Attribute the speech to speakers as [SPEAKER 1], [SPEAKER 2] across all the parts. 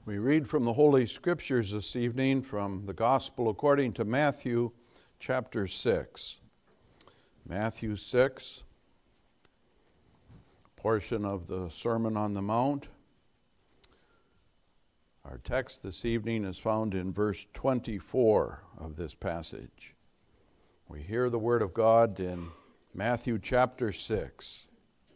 [SPEAKER 1] We read from the Holy Scriptures this evening from the Gospel according to Matthew chapter 6. Matthew 6, portion of the Sermon on the Mount. Our text this evening is found in verse 24 of this passage. We hear the word of God in Matthew chapter 6.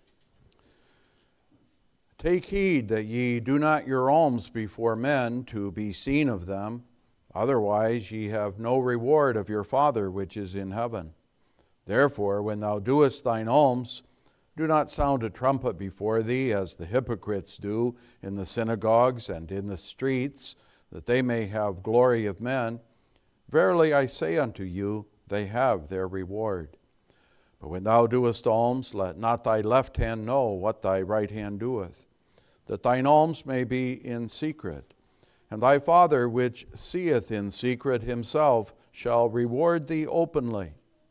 [SPEAKER 1] Take heed that ye do not your alms before men to be seen of them, otherwise ye have no reward of your Father which is in heaven. Therefore, when thou doest thine alms, do not sound a trumpet before thee, as the hypocrites do in the synagogues and in the streets, that they may have glory of men. Verily I say unto you, they have their reward. But when thou doest alms, let not thy left hand know what thy right hand doeth, that thine alms may be in secret. And thy Father which seeth in secret himself shall reward thee openly.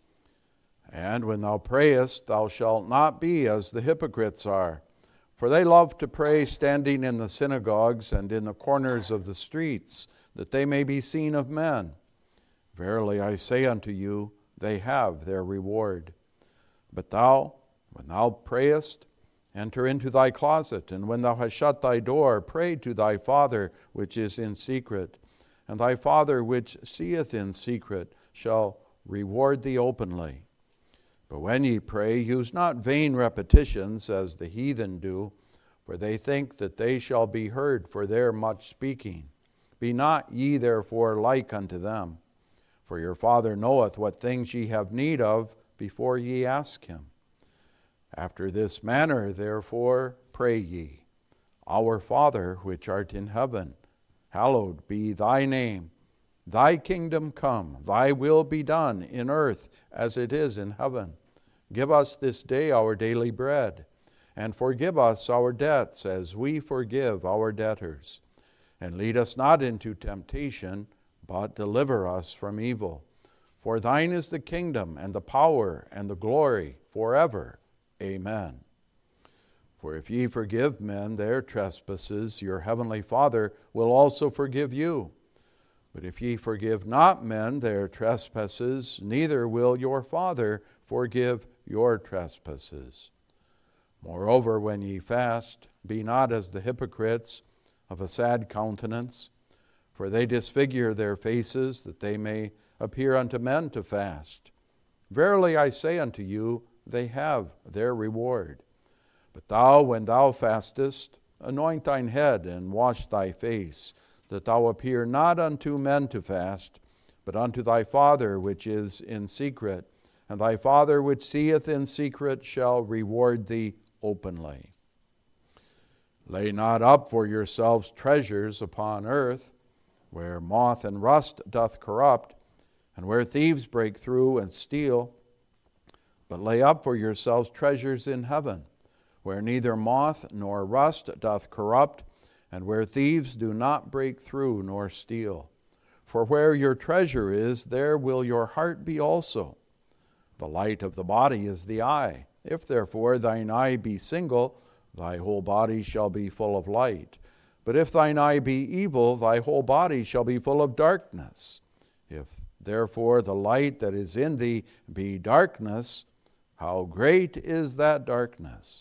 [SPEAKER 1] And when thou prayest, thou shalt not be as the hypocrites are, for they love to pray standing in the synagogues and in the corners of the streets, that they may be seen of men. Verily I say unto you, they have their reward. But thou, when thou prayest, enter into thy closet, and when thou hast shut thy door, pray to thy Father which is in secret, and thy Father which seeth in secret shall reward thee openly. But when ye pray, use not vain repetitions, as the heathen do, for they think that they shall be heard for their much speaking. Be not ye therefore like unto them, for your Father knoweth what things ye have need of before ye ask him. After this manner, therefore, pray ye, Our Father, which art in heaven, hallowed be thy name. Thy kingdom come, thy will be done in earth as it is in heaven. Give us this day our daily bread, and forgive us our debts as we forgive our debtors. And lead us not into temptation, but deliver us from evil. For thine is the kingdom, and the power, and the glory, forever. Amen. For if ye forgive men their trespasses, your heavenly Father will also forgive you. But if ye forgive not men their trespasses, neither will your Father forgive your trespasses. Moreover, when ye fast, be not as the hypocrites of a sad countenance, for they disfigure their faces, that they may appear unto men to fast. Verily I say unto you, they have their reward. But thou, when thou fastest, anoint thine head and wash thy face, that thou appear not unto men to fast, but unto thy Father which is in secret, and thy Father which seeth in secret shall reward thee openly. Lay not up for yourselves treasures upon earth, where moth and rust doth corrupt, and where thieves break through and steal. But lay up for yourselves treasures in heaven, where neither moth nor rust doth corrupt, and where thieves do not break through nor steal. For where your treasure is, there will your heart be also. The light of the body is the eye. If therefore thine eye be single, thy whole body shall be full of light. But if thine eye be evil, thy whole body shall be full of darkness. If therefore the light that is in thee be darkness, how great is that darkness?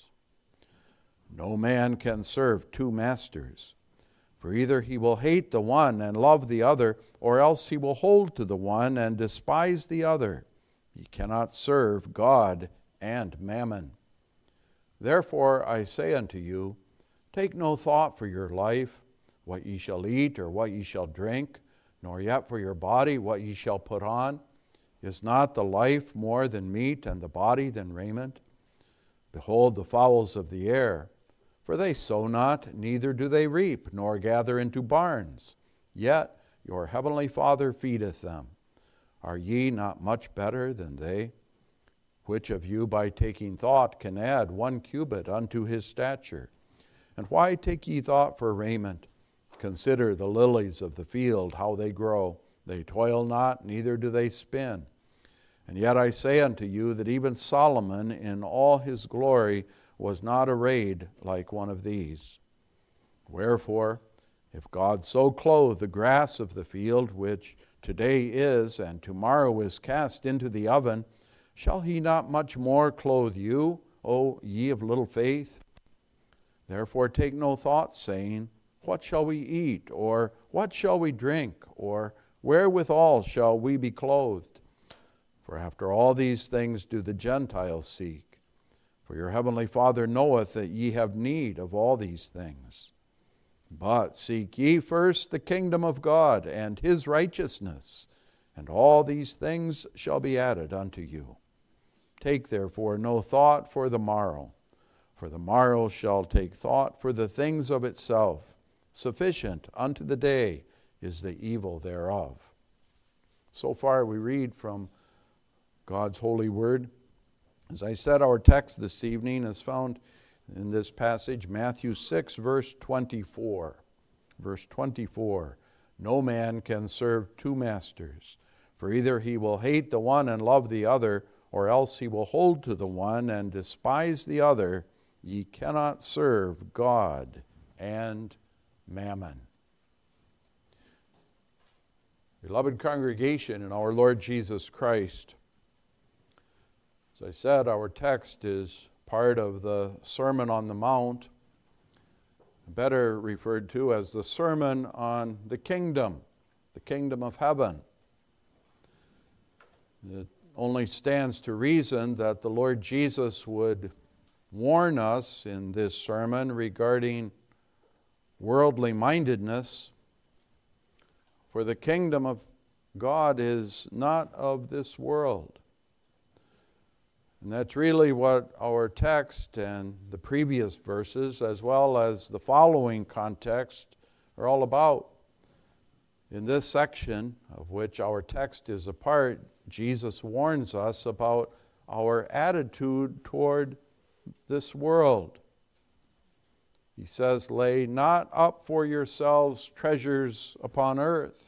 [SPEAKER 1] No man can serve two masters, for either he will hate the one and love the other, or else he will hold to the one and despise the other. Ye cannot serve God and mammon. Therefore I say unto you, take no thought for your life, what ye shall eat or what ye shall drink, nor yet for your body what ye shall put on. Is not the life more than meat, and the body than raiment? Behold the fowls of the air, for they sow not, neither do they reap, nor gather into barns. Yet your heavenly Father feedeth them. Are ye not much better than they? Which of you by taking thought can add 1 cubit unto his stature? And why take ye thought for raiment? Consider the lilies of the field, how they grow. They toil not, neither do they spin. And yet I say unto you that even Solomon in all his glory was not arrayed like one of these. Wherefore, If God so clothe the grass of the field, which today is and tomorrow is cast into the oven, shall he not much more clothe you, O ye of little faith? Therefore take no thought, saying, What shall we eat? Or what shall we drink? Or wherewithal shall we be clothed? For after all these things do the Gentiles seek. For your heavenly Father knoweth that ye have need of all these things. But seek ye first the kingdom of God and his righteousness, and all these things shall be added unto you. Take therefore no thought for the morrow shall take thought for the things of itself. Sufficient unto the day is the evil thereof. So far we read from God's holy word. As I said, our text this evening is found in this passage, Matthew 6, verse 24. Verse 24, no man can serve two masters, for either he will hate the one and love the other, or else he will hold to the one and despise the other. Ye cannot serve God and mammon. Beloved congregation in our Lord Jesus Christ, as I said, our text is part of the Sermon on the Mount, better referred to as the Sermon on the Kingdom of heaven. It only stands to reason that the Lord Jesus would warn us in this sermon regarding worldly mindedness, for the kingdom of God is not of this world. And that's really what our text and the previous verses, as well as the following context, are all about. In this section, of which our text is a part, Jesus warns us about our attitude toward this world. He says, lay not up for yourselves treasures upon earth.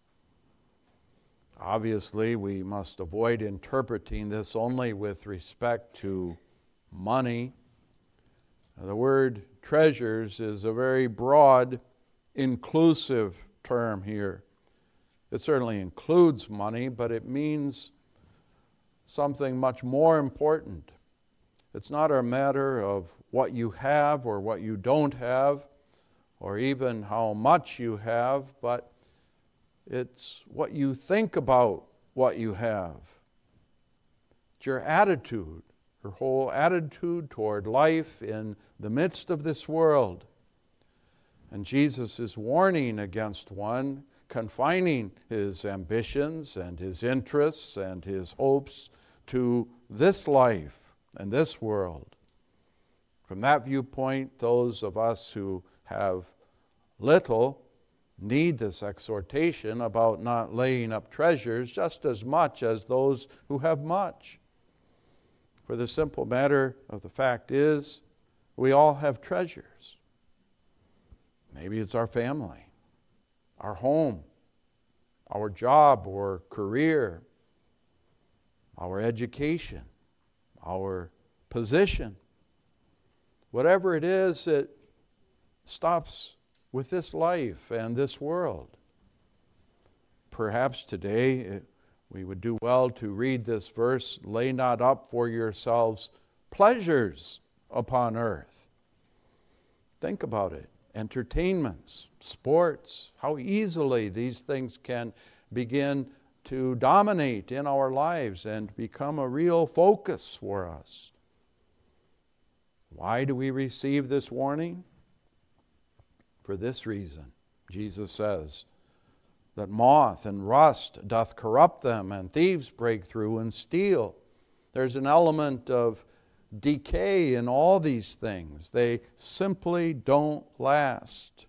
[SPEAKER 1] Obviously, we must avoid interpreting this only with respect to money. The word treasures is a very broad, inclusive term here. It certainly includes money, but it means something much more important. It's not a matter of what you have or what you don't have, or even how much you have, but it's what you think about what you have. It's your attitude, your whole attitude toward life in the midst of this world. And Jesus is warning against one confining his ambitions and his interests and his hopes to this life and this world. From that viewpoint, those of us who have little need this exhortation about not laying up treasures just as much as those who have much. For the simple matter of the fact is, we all have treasures. Maybe it's our family, our home, our job or career, our education, our position. Whatever it is, it stops with this life and this world. Perhaps today we would do well to read this verse, lay not up for yourselves pleasures upon earth. Think about it. Entertainments, sports, how easily these things can begin to dominate in our lives and become a real focus for us. Why do we receive this warning? For this reason, Jesus says, that moth and rust doth corrupt them, and thieves break through and steal. There's an element of decay in all these things. They simply don't last.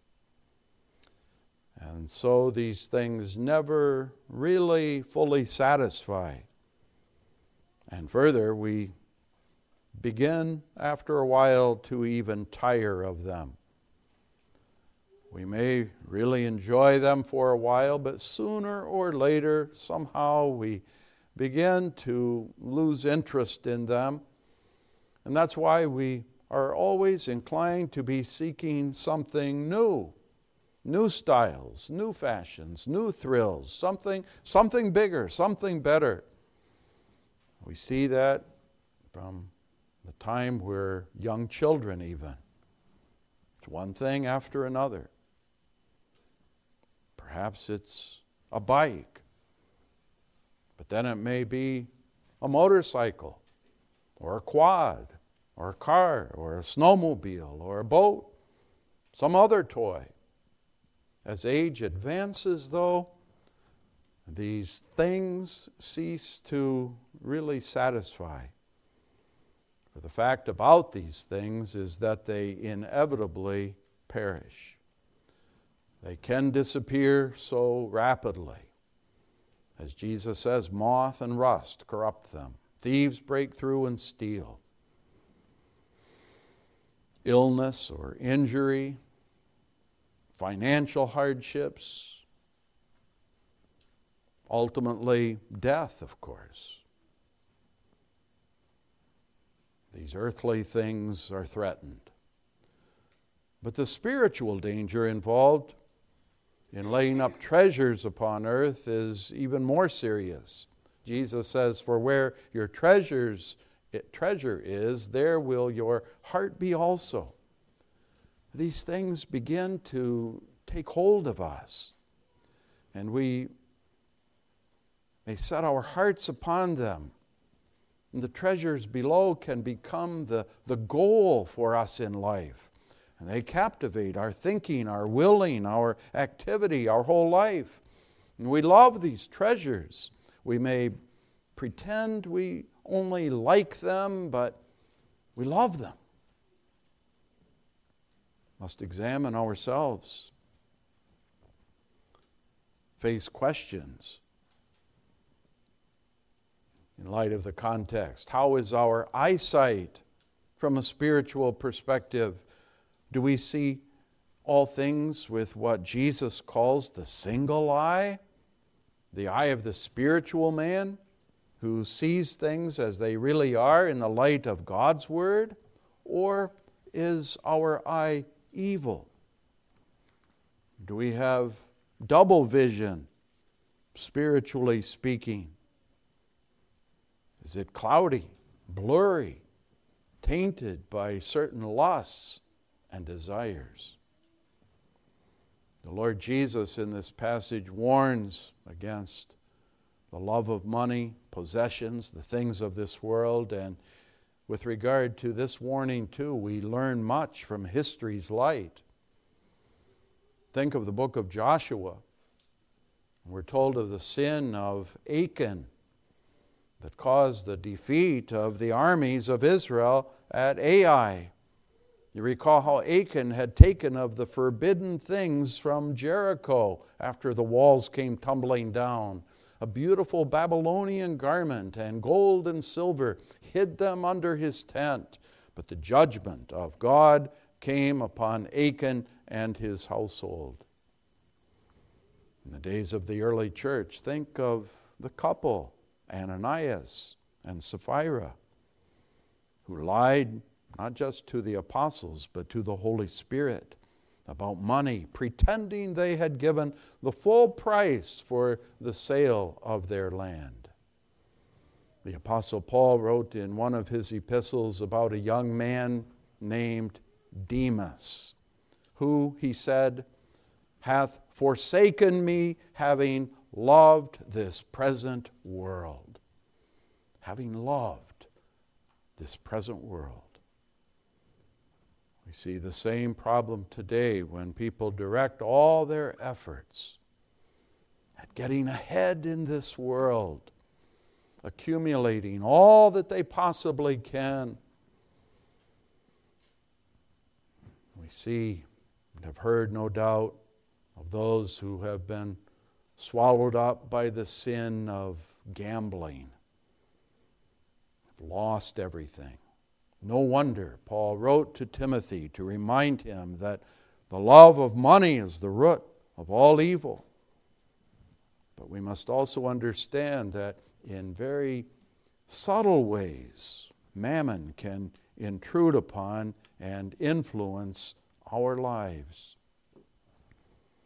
[SPEAKER 1] And so these things never really fully satisfy. And further, we begin after a while to even tire of them. We may really enjoy them for a while, but sooner or later, somehow we begin to lose interest in them. And that's why we are always inclined to be seeking something new, new styles, new fashions, new thrills, something bigger, something better. We see that from the time we're young children even. It's one thing after another. Perhaps it's a bike, but then it may be a motorcycle, or a quad, or a car, or a snowmobile, or a boat, some other toy. As age advances, though, these things cease to really satisfy. For the fact about these things is that they inevitably perish. They can disappear so rapidly. As Jesus says, moth and rust corrupt them. Thieves break through and steal. Illness or injury, financial hardships, ultimately death, of course. These earthly things are threatened. But the spiritual danger involved in laying up treasures upon earth is even more serious. Jesus says, "For where your treasure is, there will your heart be also." These things begin to take hold of us, and we may set our hearts upon them. And the treasures below can become the goal for us in life. And they captivate our thinking, our willing, our activity, our whole life. And we love these treasures. We may pretend we only like them, but we love them. Must examine ourselves. Face questions in light of the context. How is our eyesight from a spiritual perspective? Do we see all things with what Jesus calls the single eye? The eye of the spiritual man who sees things as they really are in the light of God's Word? Or is our eye evil? Do we have double vision, spiritually speaking? Is it cloudy, blurry, tainted by certain lusts and desires? The Lord Jesus in this passage warns against the love of money, possessions, the things of this world. And with regard to this warning too, we learn much from history's light. Think of the book of Joshua. We're told of the sin of Achan that caused the defeat of the armies of Israel at Ai. You recall how Achan had taken of the forbidden things from Jericho after the walls came tumbling down. A beautiful Babylonian garment and gold and silver, hid them under his tent. But the judgment of God came upon Achan and his household. In the days of the early church, think of the couple, Ananias and Sapphira, who lied not just to the apostles, but to the Holy Spirit about money, pretending they had given the full price for the sale of their land. The Apostle Paul wrote in one of his epistles about a young man named Demas, who, he said, hath forsaken me, having loved this present world. Having loved this present world. We see the same problem today when people direct all their efforts at getting ahead in this world, accumulating all that they possibly can. We see and have heard, no doubt, of those who have been swallowed up by the sin of gambling, have lost everything. No wonder Paul wrote to Timothy to remind him that the love of money is the root of all evil. But we must also understand that in very subtle ways, mammon can intrude upon and influence our lives.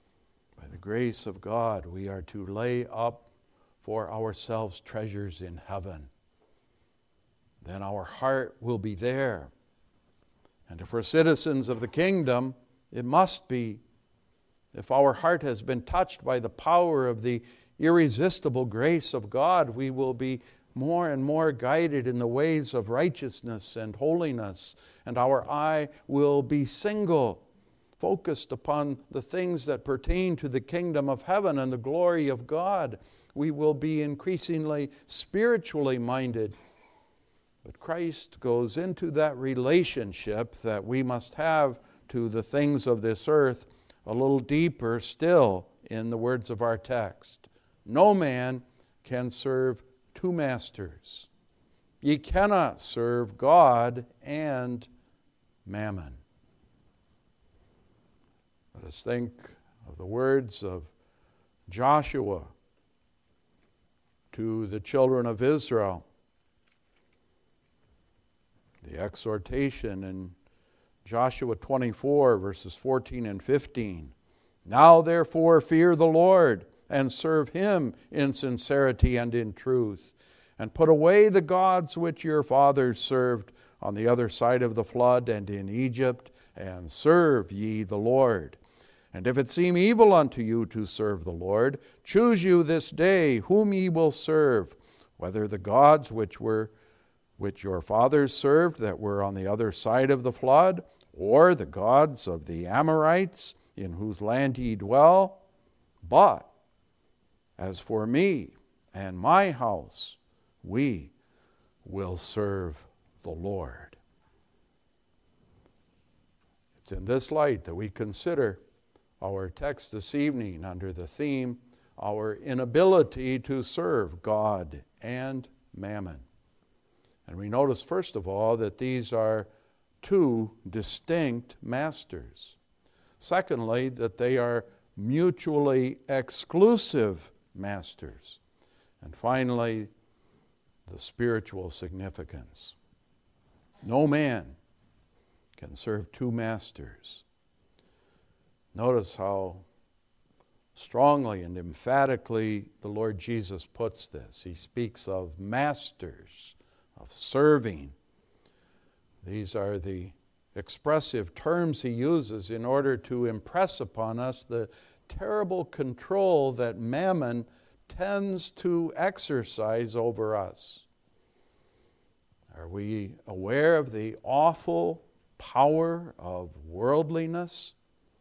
[SPEAKER 1] grace of God, we are to lay up for ourselves treasures in heaven. Then our heart will be there. And if we're citizens of the kingdom, it must be. If our heart has been touched by the power of the irresistible grace of God, we will be more and more guided in the ways of righteousness and holiness, and our eye will be single, focused upon the things that pertain to the kingdom of heaven and the glory of God. We will be increasingly spiritually minded. But Christ goes into that relationship that we must have to the things of this earth a little deeper still in the words of our text. No man can serve two masters. Ye cannot serve God and mammon. Let us think of the words of Joshua to the children of Israel. The exhortation in Joshua 24, verses 14 and 15. Now therefore fear the Lord, and serve him in sincerity and in truth, and put away the gods which your fathers served on the other side of the flood and in Egypt, and serve ye the Lord. And if it seem evil unto you to serve the Lord, choose you this day whom ye will serve, whether the gods which your fathers served that were on the other side of the flood, or the gods of the Amorites in whose land ye dwell. But as for me and my house, we will serve the Lord. It's in this light that we consider our text this evening under the theme, our inability to serve God and mammon. And we notice, first of all, that these are two distinct masters. Secondly, that they are mutually exclusive masters. And finally, the spiritual significance. No man can serve two masters. Notice how strongly and emphatically the Lord Jesus puts this. He speaks of masters, of serving. These are the expressive terms he uses in order to impress upon us the terrible control that mammon tends to exercise over us. Are we aware of the awful power of worldliness?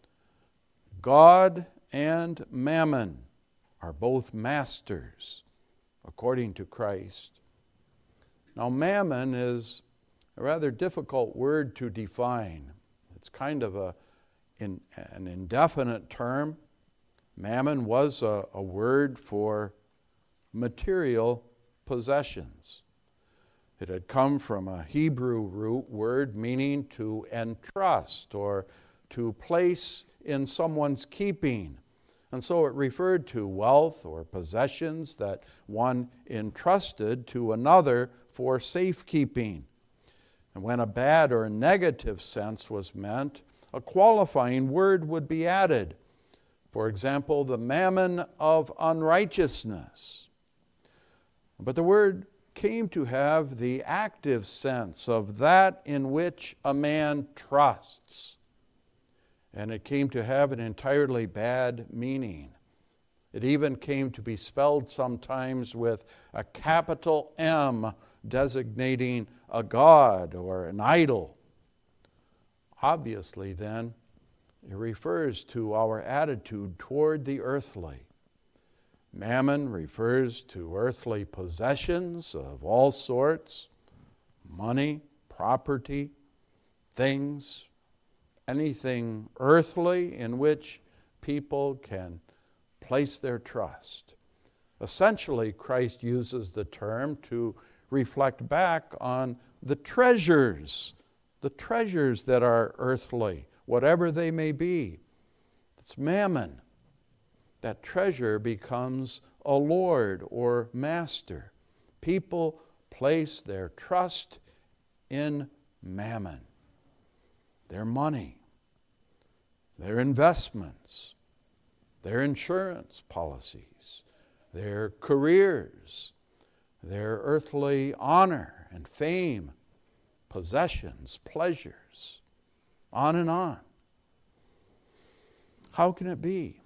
[SPEAKER 1] God and mammon are both masters, according to Christ. Now, mammon is a rather difficult word to define. It's kind of an indefinite term. Mammon was a word for material possessions. It had come from a Hebrew root word meaning to entrust or to place in someone's keeping. And so it referred to wealth or possessions that one entrusted to another for safekeeping. And when a bad or negative sense was meant, a qualifying word would be added. For example, the mammon of unrighteousness. But the word came to have the active sense of that in which a man trusts. And it came to have an entirely bad meaning. It even came to be spelled sometimes with a capital M, designating a god or an idol. Obviously, then, it refers to our attitude toward the earthly. Mammon refers to earthly possessions of all sorts, money, property, things, anything earthly in which people can place their trust. Essentially, Christ uses the term to reflect back on the treasures that are earthly, whatever they may be. It's mammon. That treasure becomes a lord or master. People place their trust in mammon, their money, their investments, their insurance policies, their careers, their earthly honor and fame, possessions, pleasures, on and on. How can it be?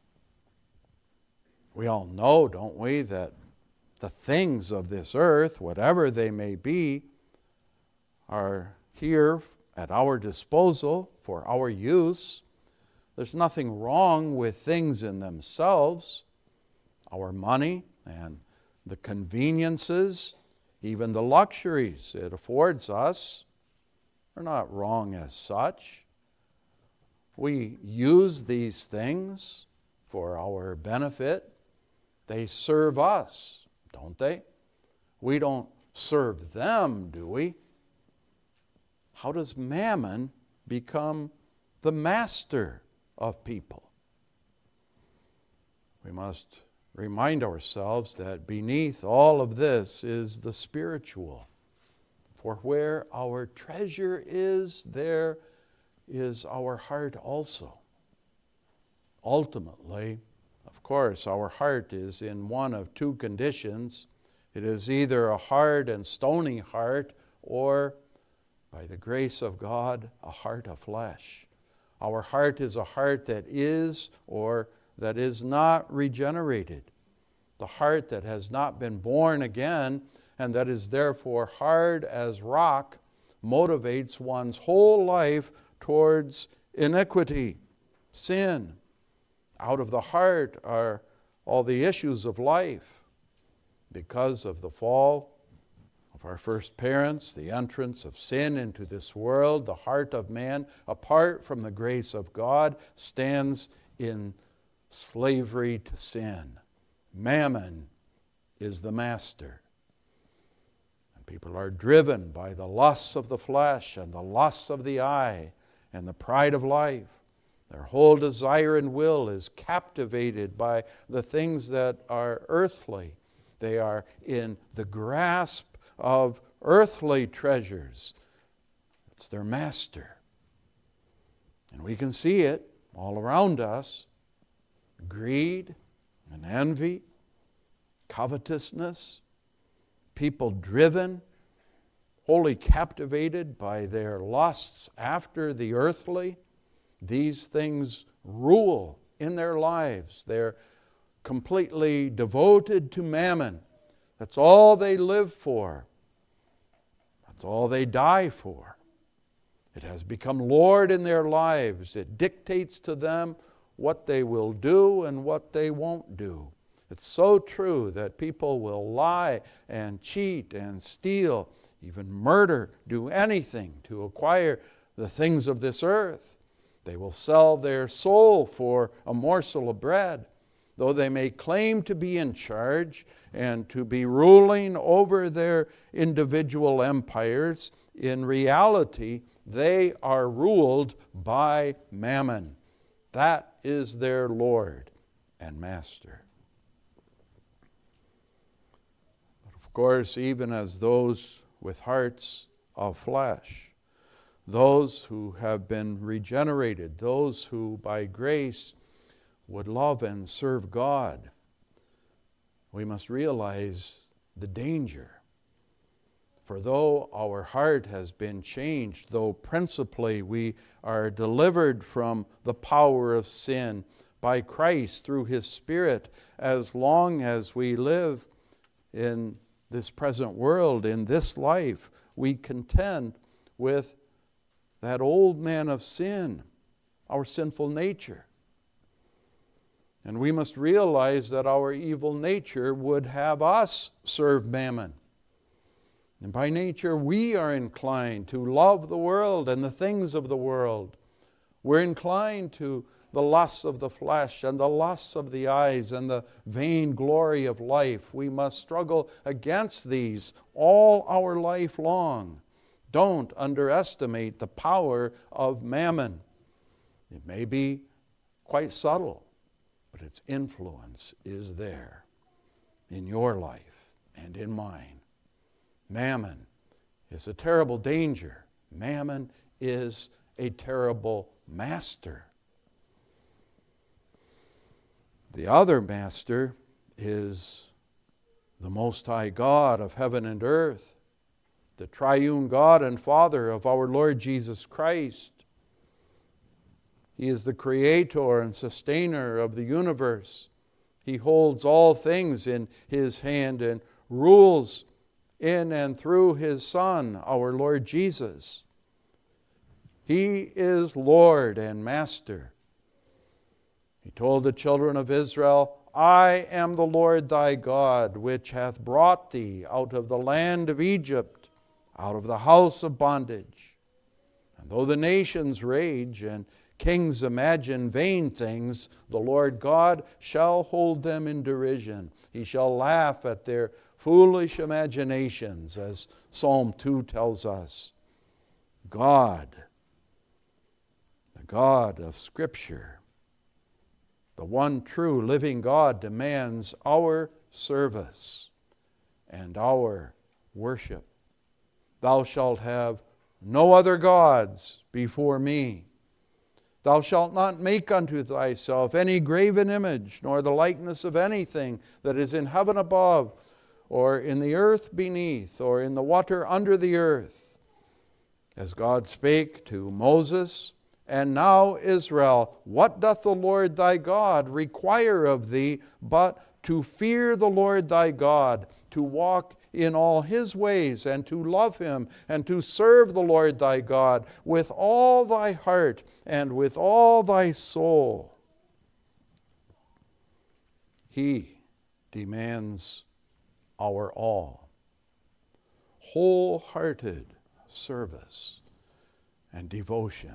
[SPEAKER 1] We all know, don't we, that the things of this earth, whatever they may be, are here at our disposal for our use. There's nothing wrong with things in themselves. Our money and the conveniences, even the luxuries it affords us, are not wrong as such. We use these things for our benefit. They serve us, don't they? We don't serve them, do we? How does mammon become the master of people? We must remind ourselves that beneath all of this is the spiritual. For where our treasure is, there is our heart also. Ultimately, of course, our heart is in one of two conditions. It is either a hard and stony heart, or, by the grace of God, a heart of flesh. Our heart is a heart that is or that is not regenerated. The heart that has not been born again and that is therefore hard as rock motivates one's whole life towards iniquity, sin. Out of the heart are all the issues of life. Because of the fall of our first parents, the entrance of sin into this world, the heart of man, apart from the grace of God, stands in slavery to sin. Mammon is the master. And people are driven by the lusts of the flesh and the lusts of the eye and the pride of life. Their whole desire and will is captivated by the things that are earthly. They are in the grasp of earthly treasures. It's their master. And we can see it all around us. Greed and envy, covetousness, people driven, wholly captivated by their lusts after the earthly. These things rule in their lives. They're completely devoted to mammon. That's all they live for. That's all they die for. It has become Lord in their lives. It dictates to them what they will do and what they won't do. It's so true that people will lie and cheat and steal, even murder, do anything to acquire the things of this earth. They will sell their soul for a morsel of bread. Though they may claim to be in charge and to be ruling over their individual empires, in reality, they are ruled by mammon. That is their Lord and Master. But of course, even as those with hearts of flesh, those who have been regenerated, those who by grace would love and serve God, we must realize the danger. For though our heart has been changed, though principally we are delivered from the power of sin by Christ through His Spirit, as long as we live in this present world, in this life, we contend with that old man of sin, our sinful nature. And we must realize that our evil nature would have us serve mammon. And by nature, we are inclined to love the world and the things of the world. We're inclined to the lusts of the flesh and the lusts of the eyes and the vain glory of life. We must struggle against these all our life long. Don't underestimate the power of mammon. It may be quite subtle, but its influence is there in your life and in mine. Mammon is a terrible danger. Mammon is a terrible master. The other master is the Most High God of heaven and earth, the triune God and Father of our Lord Jesus Christ. He is the creator and sustainer of the universe. He holds all things in His hand and rules in and through His Son, our Lord Jesus. He is Lord and Master. He told the children of Israel, I am the Lord thy God, which hath brought thee out of the land of Egypt, out of the house of bondage. And though the nations rage and kings imagine vain things, the Lord God shall hold them in derision. He shall laugh at their foolish imaginations, as Psalm 2 tells us. God, the God of Scripture, the one true living God, demands our service and our worship. Thou shalt have no other gods before me. Thou shalt not make unto thyself any graven image, nor the likeness of anything that is in heaven above, or in the earth beneath, or in the water under the earth. As God spake to Moses, and now Israel, what doth the Lord thy God require of thee, but to fear the Lord thy God, to walk in all His ways, and to love Him, and to serve the Lord thy God with all thy heart and with all thy soul. He demands our all, wholehearted service and devotion.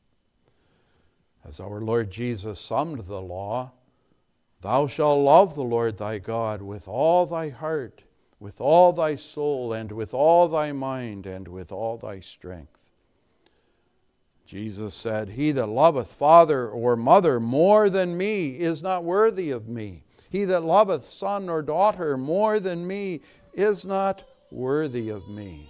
[SPEAKER 1] As our Lord Jesus summed the law, thou shalt love the Lord thy God with all thy heart, with all thy soul, and with all thy mind, and with all thy strength. Jesus said, He that loveth father or mother more than me is not worthy of me. He that loveth son or daughter more than me is not worthy of me.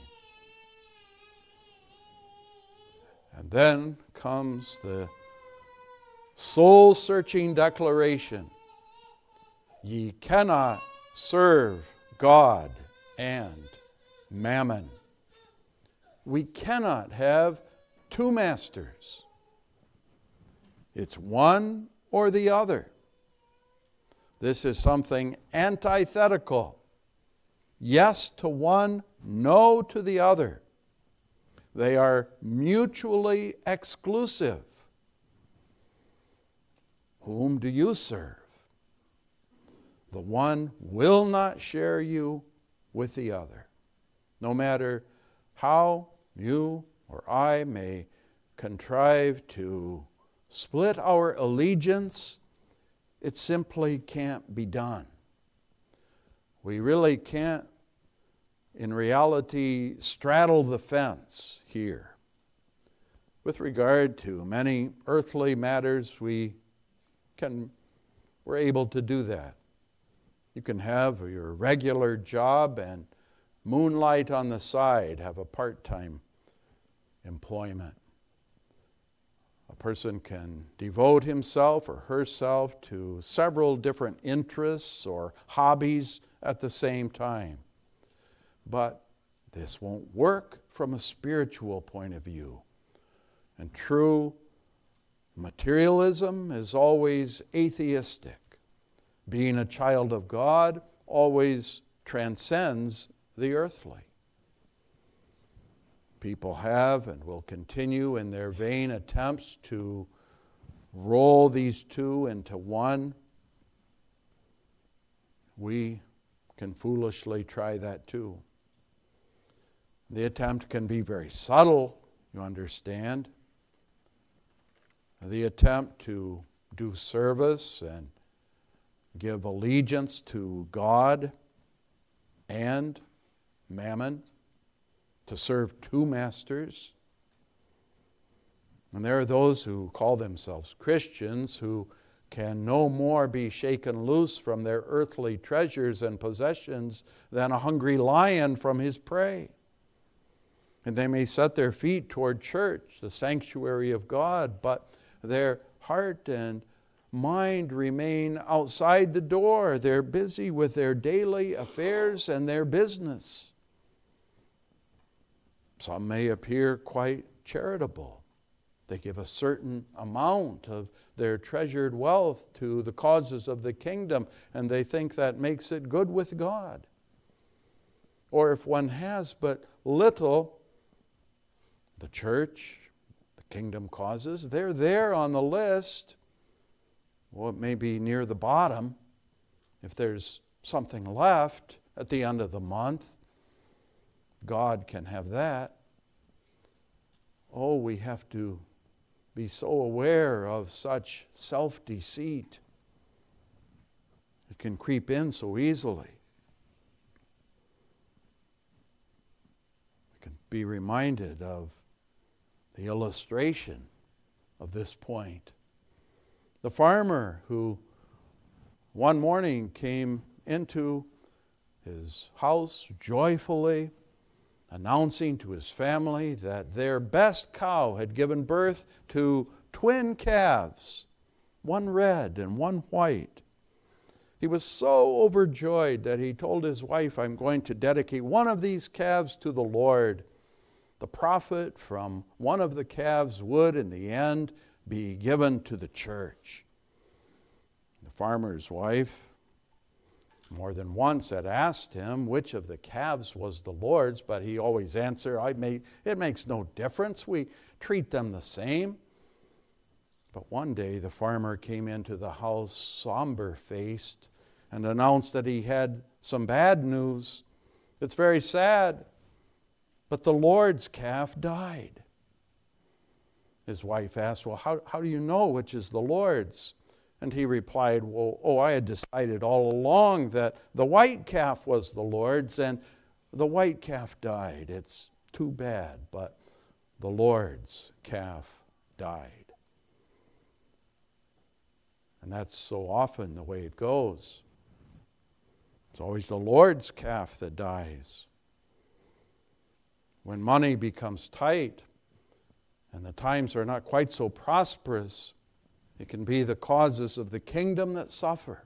[SPEAKER 1] And then comes the soul-searching declaration, ye cannot serve God and mammon. We cannot have two masters. It's one or the other. This is something antithetical. Yes to one, no to the other. They are mutually exclusive. Whom do you serve? The one will not share you with the other. No matter how you or I may contrive to split our allegiance, it simply can't be done. We really can't, in reality, straddle the fence here. With regard to many earthly matters, we're able to do that. You can have your regular job and moonlight on the side, have a part-time employment. A person can devote himself or herself to several different interests or hobbies at the same time. But this won't work from a spiritual point of view. And true materialism is always atheistic. Being a child of God always transcends the earthly. People have and will continue in their vain attempts to roll these two into one. We can foolishly try that too. The attempt can be very subtle, you understand. The attempt to do service and give allegiance to God and mammon, to serve two masters. And there are those who call themselves Christians who can no more be shaken loose from their earthly treasures and possessions than a hungry lion from his prey. And they may set their feet toward church, the sanctuary of God, but their heart and mind remain outside the door. They're busy with their daily affairs and their business. Some may appear quite charitable. They give a certain amount of their treasured wealth to the causes of the kingdom, and they think that makes it good with God. Or if one has but little, the church, the kingdom causes, they're there on the list. Well, it may be near the bottom. If there's something left at the end of the month, God can have that. Oh, we have to be so aware of such self-deceit. It can creep in so easily. We can be reminded of the illustration of this point. The farmer who one morning came into his house joyfully, announcing to his family that their best cow had given birth to twin calves, one red and one white. He was so overjoyed that he told his wife, "I'm going to dedicate one of these calves to the Lord." The profit from one of the calves would, in the end, be given to the church. The farmer's wife more than once had asked him which of the calves was the Lord's, but he always answered, "It makes no difference. We treat them the same." But one day the farmer came into the house somber-faced and announced that he had some bad news. "It's very sad, but the Lord's calf died." His wife asked, "Well, how do you know which is the Lord's?" And he replied, I had decided all along that the white calf was the Lord's, and the white calf died. It's too bad, but the Lord's calf died." And that's so often the way it goes. It's always the Lord's calf that dies. When money becomes tight and the times are not quite so prosperous, it can be the causes of the kingdom that suffer.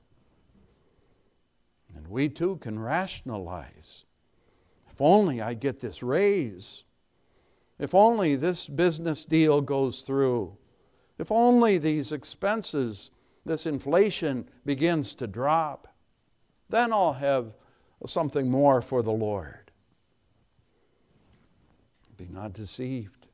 [SPEAKER 1] And we too can rationalize. If only I get this raise. If only this business deal goes through. If only these expenses, this inflation begins to drop. Then I'll have something more for the Lord. Be not deceived.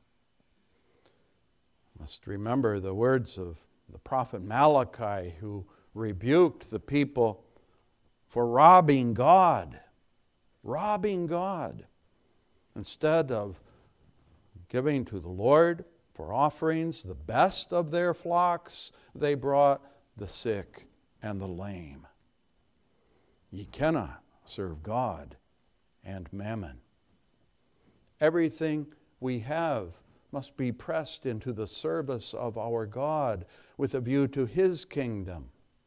[SPEAKER 1] Must remember the words of the prophet Malachi, who rebuked the people for robbing God. Robbing God. Instead of giving to the Lord for offerings the best of their flocks, they brought the sick and the lame. Ye cannot serve God and mammon. Everything we have must be pressed into the service of our God with a view to His kingdom.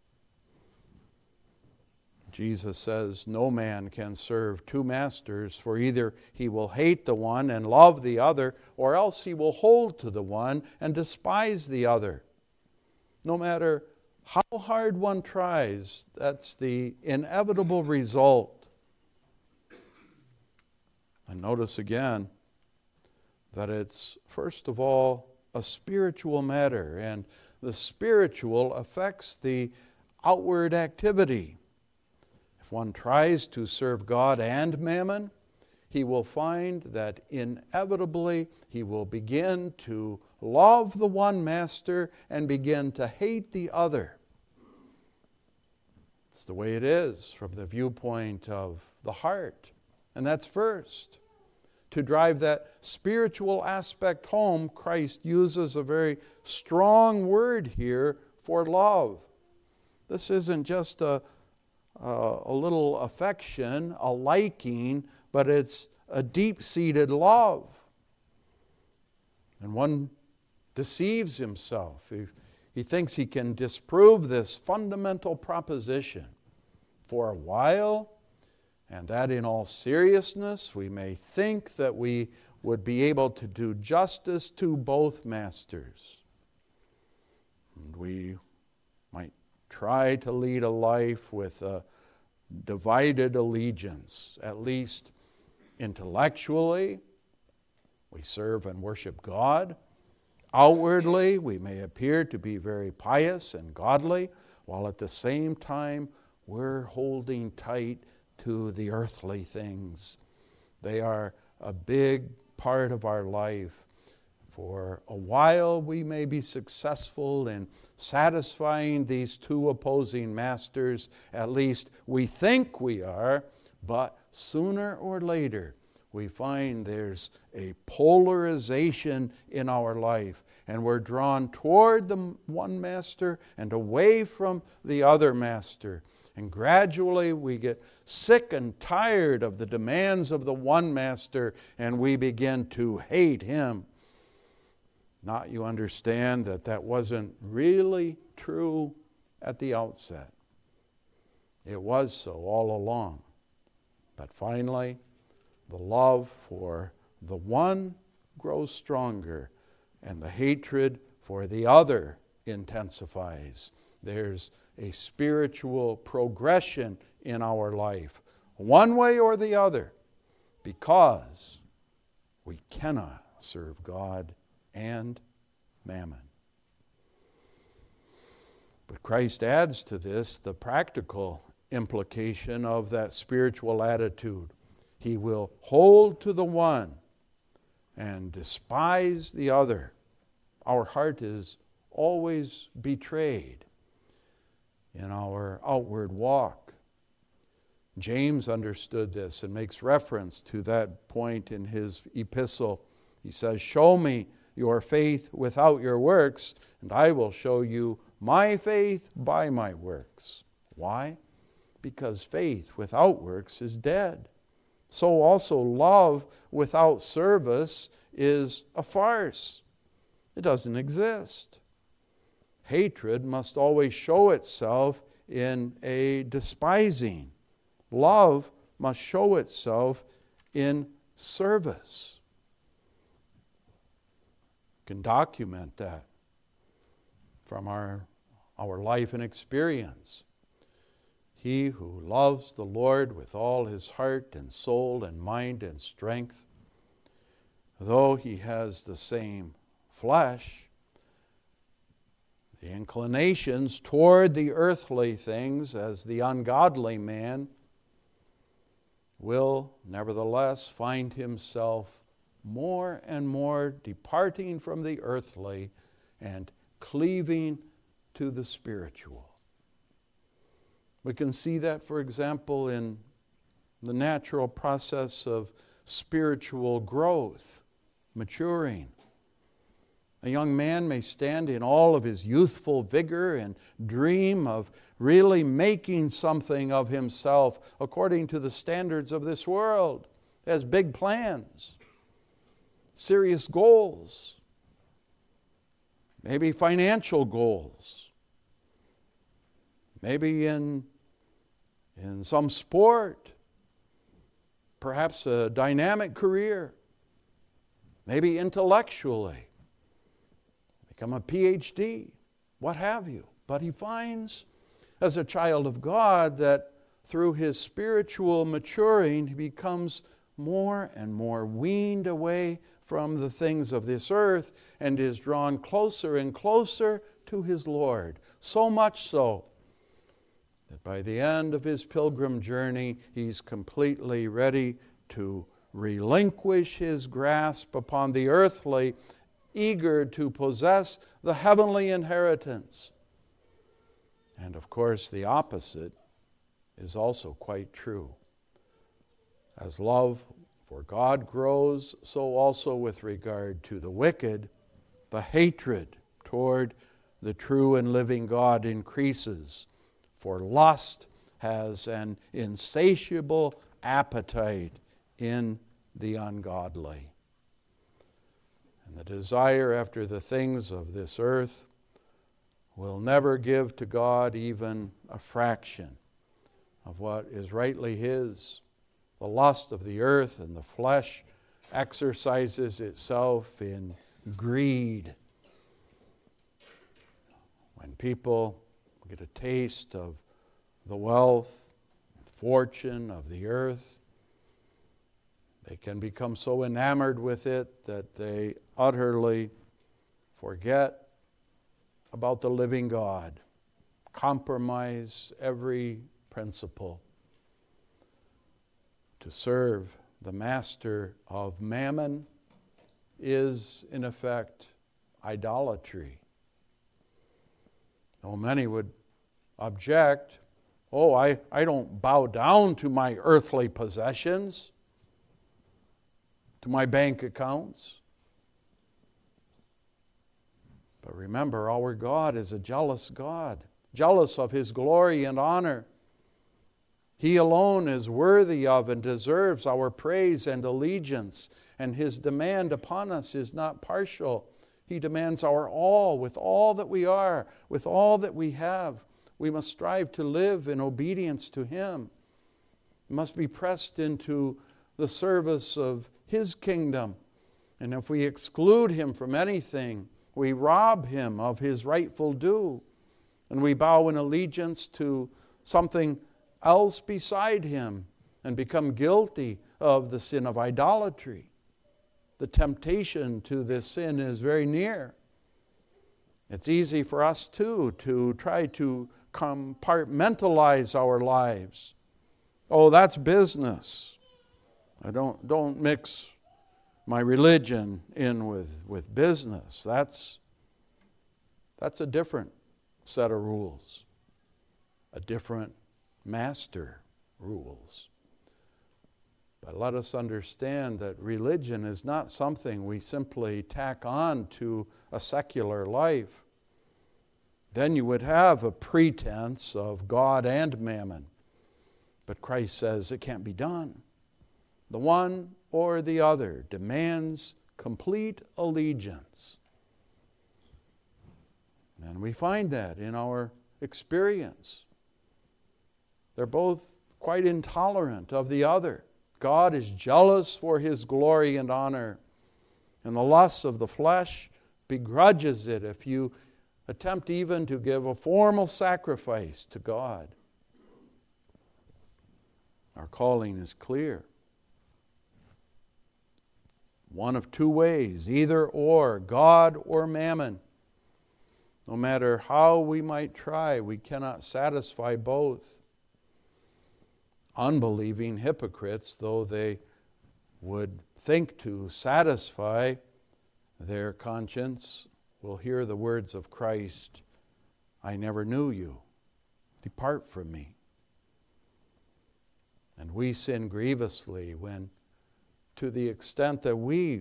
[SPEAKER 1] Jesus says, "No man can serve two masters, for either he will hate the one and love the other, or else he will hold to the one and despise the other." No matter how hard one tries, that's the inevitable result. And notice again that it's, first of all, a spiritual matter, and the spiritual affects the outward activity. If one tries to serve God and mammon, he will find that inevitably he will begin to love the one master and begin to hate the other. It's the way it is from the viewpoint of the heart, and that's first. To drive that spiritual aspect home, Christ uses a very strong word here for love. This isn't just a little affection, a liking, but it's a deep-seated love. And one deceives himself. He thinks he can disprove this fundamental proposition for a while, and that in all seriousness we may think that we would be able to do justice to both masters. And we might try to lead a life with a divided allegiance, at least intellectually. We serve and worship God. Outwardly, we may appear to be very pious and godly, while at the same time we're holding tight to the earthly things. They are a big part of our life. For a while we may be successful in satisfying these two opposing masters, at least we think we are, but sooner or later we find there's a polarization in our life, and we're drawn toward the one master and away from the other master. And gradually we get sick and tired of the demands of the one master, and we begin to hate him. Not you understand that wasn't really true at the outset. It was so all along. But finally, the love for the one grows stronger, and the hatred for the other intensifies. There's a spiritual progression in our life, one way or the other, because we cannot serve God and mammon. But Christ adds to this the practical implication of that spiritual attitude. He will hold to the one and despise the other. Our heart is always betrayed in our outward walk. James understood this and makes reference to that point in his epistle. He says, "Show me your faith without your works, and I will show you my faith by my works." Why? Because faith without works is dead. So also love without service is a farce. It doesn't exist. Hatred must always show itself in a despising. Love must show itself in service. Can document that from our life and experience. He who loves the Lord with all his heart and soul and mind and strength, though he has the same flesh, the inclinations toward the earthly things as the ungodly man, will nevertheless find himself more and more departing from the earthly and cleaving to the spiritual. We can see that, for example, in the natural process of spiritual growth, maturing. A young man may stand in all of his youthful vigor and dream of really making something of himself according to the standards of this world. He has big plans, serious goals, maybe financial goals, maybe in some sport, perhaps a dynamic career, maybe intellectually, become a PhD, what have you. But he finds, as a child of God, that through his spiritual maturing, he becomes more and more weaned away from the things of this earth and is drawn closer and closer to his Lord. So much so that by the end of his pilgrim journey, he's completely ready to relinquish his grasp upon the earthly, eager to possess the heavenly inheritance. And of course, the opposite is also quite true. As love for God grows, so also with regard to the wicked, the hatred toward the true and living God increases. For lust has an insatiable appetite in the ungodly. And the desire after the things of this earth will never give to God even a fraction of what is rightly His. The lust of the earth and the flesh exercises itself in greed. When people get a taste of the wealth, fortune of the earth. They can become so enamored with it that they utterly forget about the living God, compromise every principle to serve the master of mammon is, in effect, idolatry. Though many would object, I don't bow down to my earthly possessions, to my bank accounts. But remember, our God is a jealous God, jealous of His glory and honor. He alone is worthy of and deserves our praise and allegiance, and His demand upon us is not partial. He demands our all, with all that we are, with all that we have. We must strive to live in obedience to Him. We must be pressed into the service of His kingdom. And if we exclude Him from anything, we rob Him of His rightful due. And we bow in allegiance to something else beside Him and become guilty of the sin of idolatry. The temptation to this sin is very near. It's easy for us too to try to compartmentalize our lives. Oh, that's business. I don't mix my religion in with business. That's a different set of rules, a different master rules. But let us understand that religion is not something we simply tack on to a secular life. Then you would have a pretense of God and mammon. But Christ says it can't be done. The one or the other demands complete allegiance. And we find that in our experience. They're both quite intolerant of the other. God is jealous for His glory and honor, and the lusts of the flesh begrudges it if you attempt even to give a formal sacrifice to God. Our calling is clear. One of two ways, either or, God or mammon. No matter how we might try, we cannot satisfy both. Unbelieving hypocrites, though they would think to satisfy their conscience, will hear the words of Christ, "I never knew you. Depart from me." And we sin grievously when, to the extent that we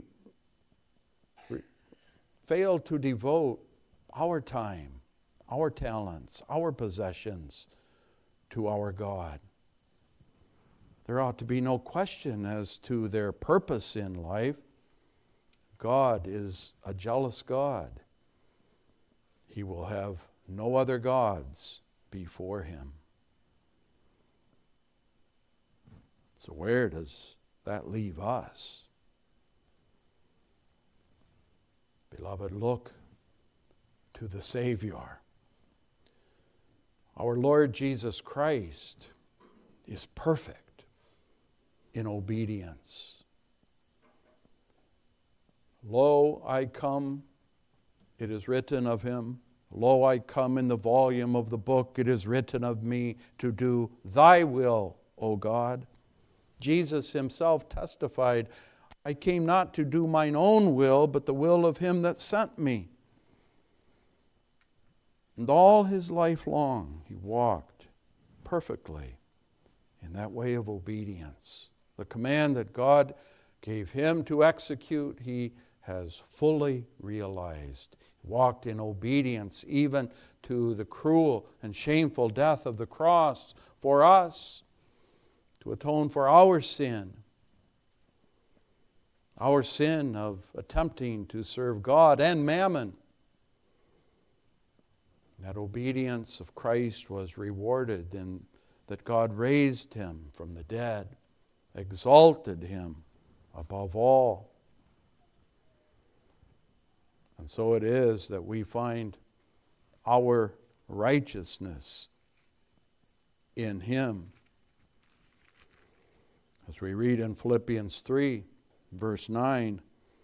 [SPEAKER 1] fail to devote our time, our talents, our possessions to our God. There ought to be no question as to their purpose in life. God is a jealous God. He will have no other gods before Him. So where does that leave us? Beloved, look to the Savior. Our Lord Jesus Christ is perfect in obedience. Lo, I come, it is written of Him. Lo, I come in the volume of the book, it is written of me to do Thy will, O God. Jesus Himself testified, I came not to do mine own will, but the will of Him that sent me. And all His life long, He walked perfectly in that way of obedience. The command that God gave Him to execute, He has fully realized. He walked in obedience even to the cruel and shameful death of the cross for us, to atone for our sin of attempting to serve God and mammon. That obedience of Christ was rewarded in that God raised Him from the dead, exalted Him above all. And so it is that we find our righteousness in Him. As we read in Philippians 3, verse 9,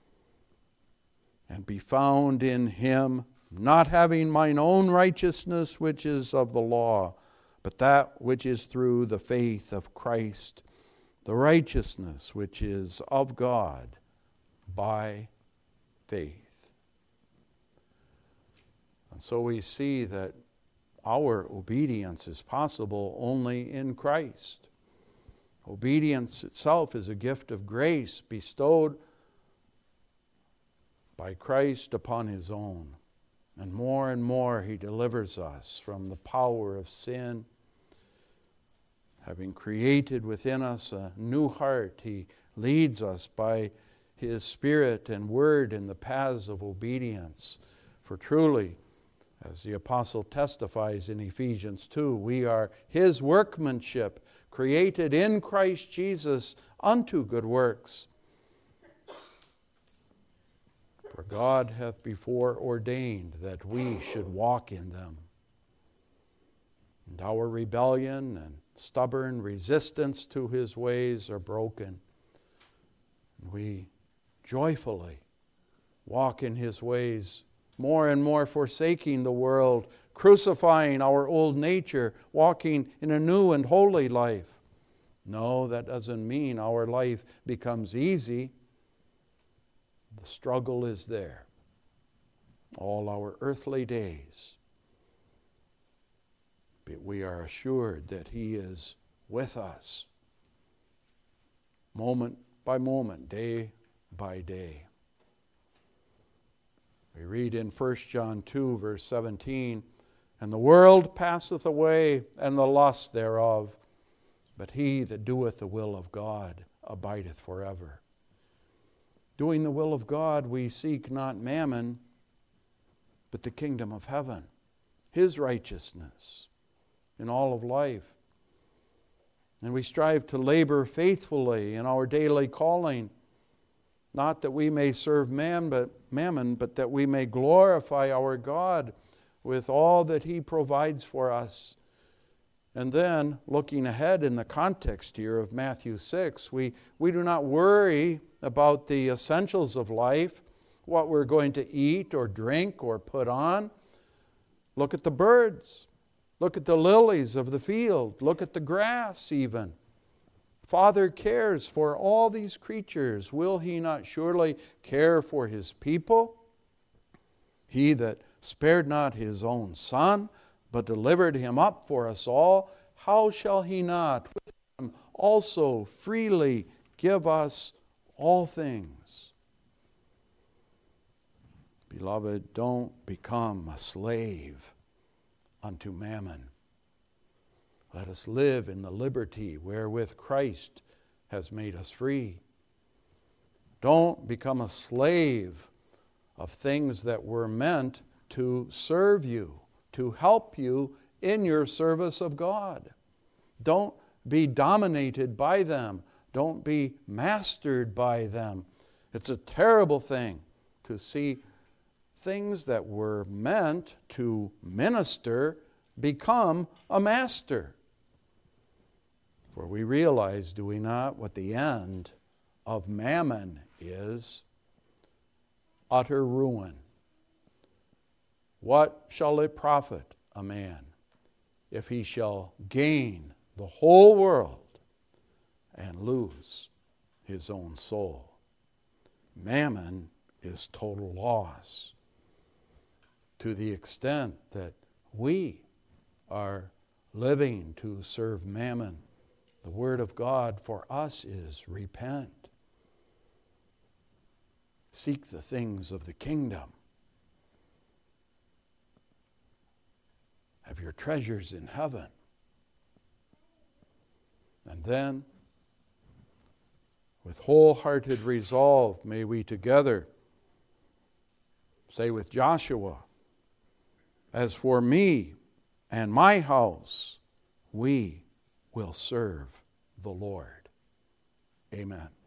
[SPEAKER 1] and be found in Him, not having mine own righteousness which is of the law, but that which is through the faith of Christ, the righteousness which is of God by faith. And so we see that our obedience is possible only in Christ. Obedience itself is a gift of grace bestowed by Christ upon His own. And more He delivers us from the power of sin. Having created within us a new heart, He leads us by His Spirit and Word in the paths of obedience. For truly, as the apostle testifies in Ephesians 2, we are His workmanship, created in Christ Jesus unto good works. For God hath before ordained that we should walk in them. And our rebellion and stubborn resistance to His ways are broken. And we joyfully walk in His ways, more and more forsaking the world, crucifying our old nature, walking in a new and holy life. No, that doesn't mean our life becomes easy. The struggle is there all our earthly days. But we are assured that He is with us moment by moment, day by day. We read in 1 John 2, verse 17, and the world passeth away, and the lust thereof, but he that doeth the will of God abideth forever. Doing the will of God, we seek not mammon, but the kingdom of heaven, His righteousness in all of life. And we strive to labor faithfully in our daily calling, not that we may serve mammon, but that we may glorify our God with all that He provides for us. And then, looking ahead in the context here of Matthew 6, we do not worry about the essentials of life, what we're going to eat or drink or put on. Look at the birds. Look at the lilies of the field. Look at the grass even. Father cares for all these creatures. Will He not surely care for His people? He that spared not His own Son, but delivered Him up for us all, how shall He not with Him also freely give us all things? Beloved, don't become a slave unto mammon. Let us live in the liberty wherewith Christ has made us free. Don't become a slave of things that were meant to serve you, to help you in your service of God. Don't be dominated by them. Don't be mastered by them. It's a terrible thing to see things that were meant to minister become a master. For we realize, do we not, what the end of mammon is? Utter ruin. What shall it profit a man if he shall gain the whole world and lose his own soul? Mammon is total loss. To the extent that we are living to serve mammon, the Word of God for us is repent. Seek the things of the kingdom. Have your treasures in heaven. And then, with wholehearted resolve, may we together say with Joshua, as for me and my house, we will serve the Lord. Amen.